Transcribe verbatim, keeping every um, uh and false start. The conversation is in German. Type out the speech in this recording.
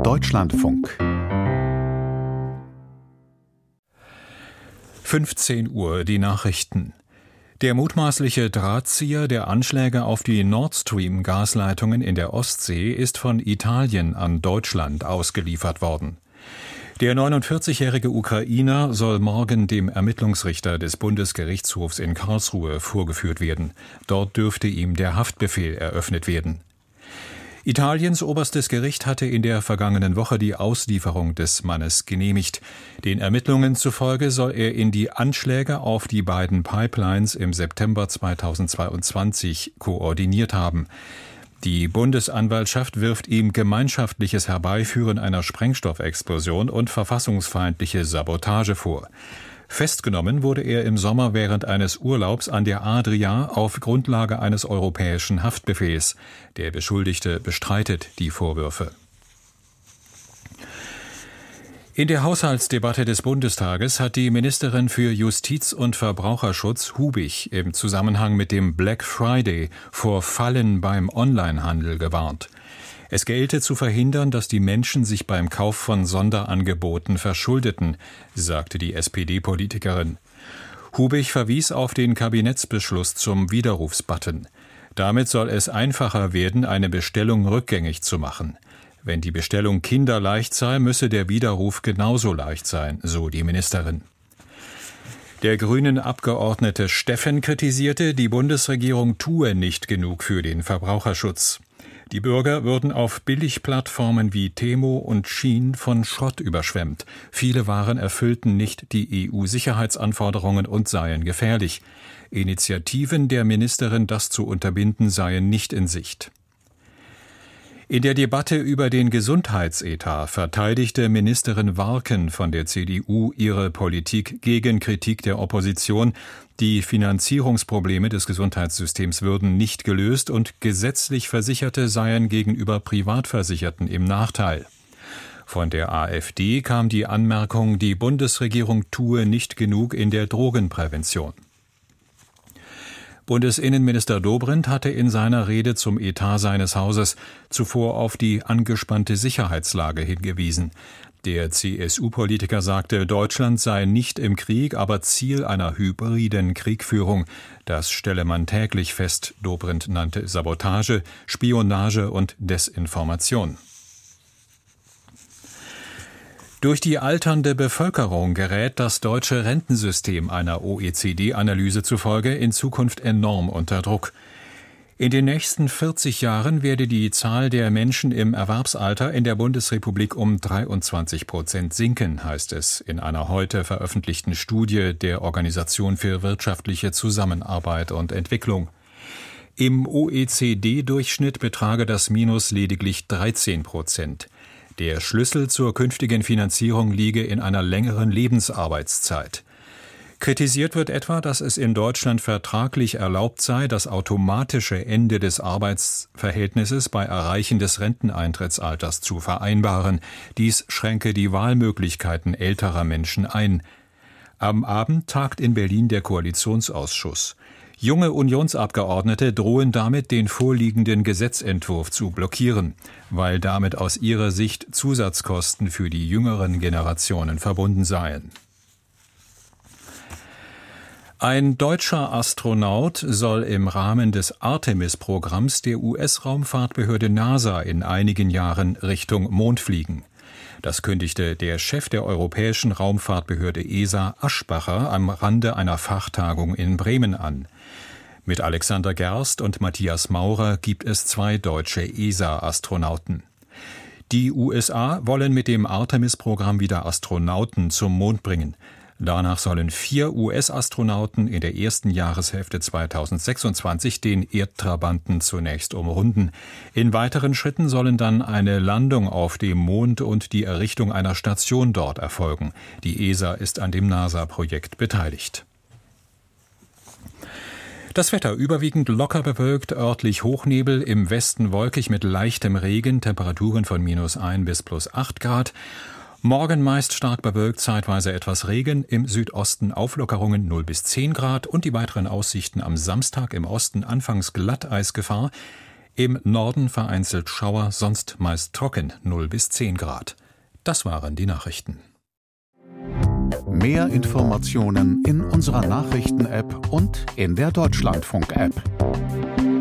Deutschlandfunk. fünfzehn Uhr, die Nachrichten. Der mutmaßliche Drahtzieher der Anschläge auf die Nord Stream-Gasleitungen in der Ostsee ist von Italien an Deutschland ausgeliefert worden. Der neunundvierzigjährige Ukrainer soll morgen dem Ermittlungsrichter des Bundesgerichtshofs in Karlsruhe vorgeführt werden. Dort dürfte ihm der Haftbefehl eröffnet werden. Italiens oberstes Gericht hatte in der vergangenen Woche die Auslieferung des Mannes genehmigt. Den Ermittlungen zufolge soll er in die Anschläge auf die beiden Pipelines im September zweitausendzweiundzwanzig koordiniert haben. Die Bundesanwaltschaft wirft ihm gemeinschaftliches Herbeiführen einer Sprengstoffexplosion und verfassungsfeindliche Sabotage vor. Festgenommen wurde er im Sommer während eines Urlaubs an der Adria auf Grundlage eines europäischen Haftbefehls. Der Beschuldigte bestreitet die Vorwürfe. In der Haushaltsdebatte des Bundestages hat die Ministerin für Justiz und Verbraucherschutz Hubig im Zusammenhang mit dem Black Friday vor Fallen beim Onlinehandel gewarnt. Es gelte zu verhindern, dass die Menschen sich beim Kauf von Sonderangeboten verschuldeten, sagte die S P D-Politikerin. Hubig verwies auf den Kabinettsbeschluss zum Widerrufsbutton. Damit soll es einfacher werden, eine Bestellung rückgängig zu machen. Wenn die Bestellung kinderleicht sei, müsse der Widerruf genauso leicht sein, so die Ministerin. Der grünen Abgeordnete Steffen kritisierte, die Bundesregierung tue nicht genug für den Verbraucherschutz. Die Bürger würden auf Billigplattformen wie Temo und Shein von Schrott überschwemmt. Viele Waren erfüllten nicht die E U-Sicherheitsanforderungen und seien gefährlich. Initiativen der Ministerin, das zu unterbinden, seien nicht in Sicht. In der Debatte über den Gesundheitsetat verteidigte Ministerin Warken von der C D U ihre Politik gegen Kritik der Opposition. Die Finanzierungsprobleme des Gesundheitssystems würden nicht gelöst und gesetzlich Versicherte seien gegenüber Privatversicherten im Nachteil. Von der AfD kam die Anmerkung, die Bundesregierung tue nicht genug in der Drogenprävention. Bundesinnenminister Dobrindt hatte in seiner Rede zum Etat seines Hauses zuvor auf die angespannte Sicherheitslage hingewiesen. Der C S U-Politiker sagte, Deutschland sei nicht im Krieg, aber Ziel einer hybriden Kriegführung. Das stelle man täglich fest, Dobrindt nannte Sabotage, Spionage und Desinformation. Durch die alternde Bevölkerung gerät das deutsche Rentensystem einer O E C D-Analyse zufolge in Zukunft enorm unter Druck. In den nächsten vierzig Jahren werde die Zahl der Menschen im Erwerbsalter in der Bundesrepublik um dreiundzwanzig Prozent sinken, heißt es in einer heute veröffentlichten Studie der Organisation für wirtschaftliche Zusammenarbeit und Entwicklung. Im O E C D-Durchschnitt betrage das Minus lediglich dreizehn Prozent. Der Schlüssel zur künftigen Finanzierung liege in einer längeren Lebensarbeitszeit. Kritisiert wird etwa, dass es in Deutschland vertraglich erlaubt sei, das automatische Ende des Arbeitsverhältnisses bei Erreichen des Renteneintrittsalters zu vereinbaren. Dies schränke die Wahlmöglichkeiten älterer Menschen ein. Am Abend tagt in Berlin der Koalitionsausschuss. Junge Unionsabgeordnete drohen damit, den vorliegenden Gesetzentwurf zu blockieren, weil damit aus ihrer Sicht Zusatzkosten für die jüngeren Generationen verbunden seien. Ein deutscher Astronaut soll im Rahmen des Artemis-Programms der U S-Raumfahrtbehörde NASA in einigen Jahren Richtung Mond fliegen. Das kündigte der Chef der europäischen Raumfahrtbehörde E S A, Aschbacher, am Rande einer Fachtagung in Bremen an. Mit Alexander Gerst und Matthias Maurer gibt es zwei deutsche E S A-Astronauten. Die U S A wollen mit dem Artemis-Programm wieder Astronauten zum Mond bringen. Danach sollen vier U S-Astronauten in der ersten Jahreshälfte zweitausendsechsundzwanzig den Erdtrabanten zunächst umrunden. In weiteren Schritten sollen dann eine Landung auf dem Mond und die Errichtung einer Station dort erfolgen. Die E S A ist an dem NASA-Projekt beteiligt. Das Wetter überwiegend locker bewölkt, örtlich Hochnebel, im Westen wolkig mit leichtem Regen, Temperaturen von minus ein bis plus acht Grad. Morgen meist stark bewölkt, zeitweise etwas Regen, im Südosten Auflockerungen null bis zehn Grad und die weiteren Aussichten am Samstag im Osten anfangs Glatteisgefahr. Im Norden vereinzelt Schauer, sonst meist trocken, null bis zehn Grad. Das waren die Nachrichten. Mehr Informationen in unserer Nachrichten-App und in der Deutschlandfunk-App.